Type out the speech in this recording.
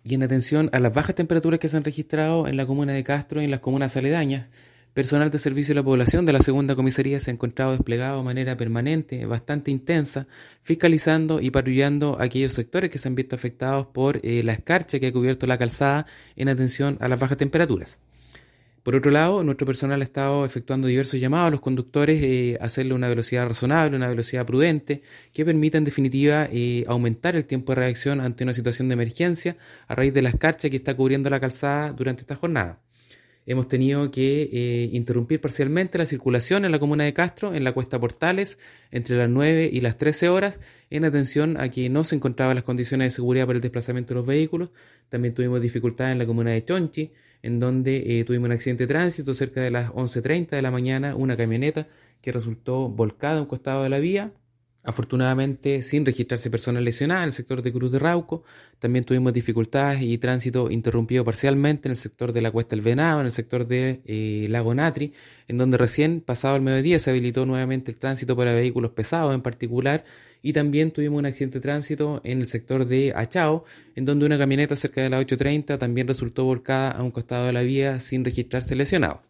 Y en atención a las bajas temperaturas que se han registrado en la comuna de Castro y en las comunas aledañas, personal de servicio a la población de la segunda comisaría se ha encontrado desplegado de manera permanente, bastante intensa, fiscalizando y patrullando aquellos sectores que se han visto afectados por la escarcha que ha cubierto la calzada en atención a las bajas temperaturas. Por otro lado, nuestro personal ha estado efectuando diversos llamados a los conductores a hacerle una velocidad razonable, una velocidad prudente, que permita en definitiva aumentar el tiempo de reacción ante una situación de emergencia a raíz de la escarcha que está cubriendo la calzada durante esta jornada. Hemos tenido que interrumpir parcialmente la circulación en la comuna de Castro, en la Cuesta Portales, entre las 9 y las 13 horas, en atención a que no se encontraban las condiciones de seguridad para el desplazamiento de los vehículos. También tuvimos dificultades en la comuna de Chonchi, en donde tuvimos un accidente de tránsito cerca de las 11:30 de la mañana, una camioneta que resultó volcada a un costado de la vía. Afortunadamente, sin registrarse personas lesionadas en el sector de Cruz de Rauco. También tuvimos dificultades y tránsito interrumpido parcialmente en el sector de la Cuesta del Venado, en el sector de Lago Natri, en donde recién pasado el mediodía se habilitó nuevamente el tránsito para vehículos pesados en particular. Y también tuvimos un accidente de tránsito en el sector de Achao, en donde una camioneta cerca de las 8:30 también resultó volcada a un costado de la vía sin registrarse lesionados.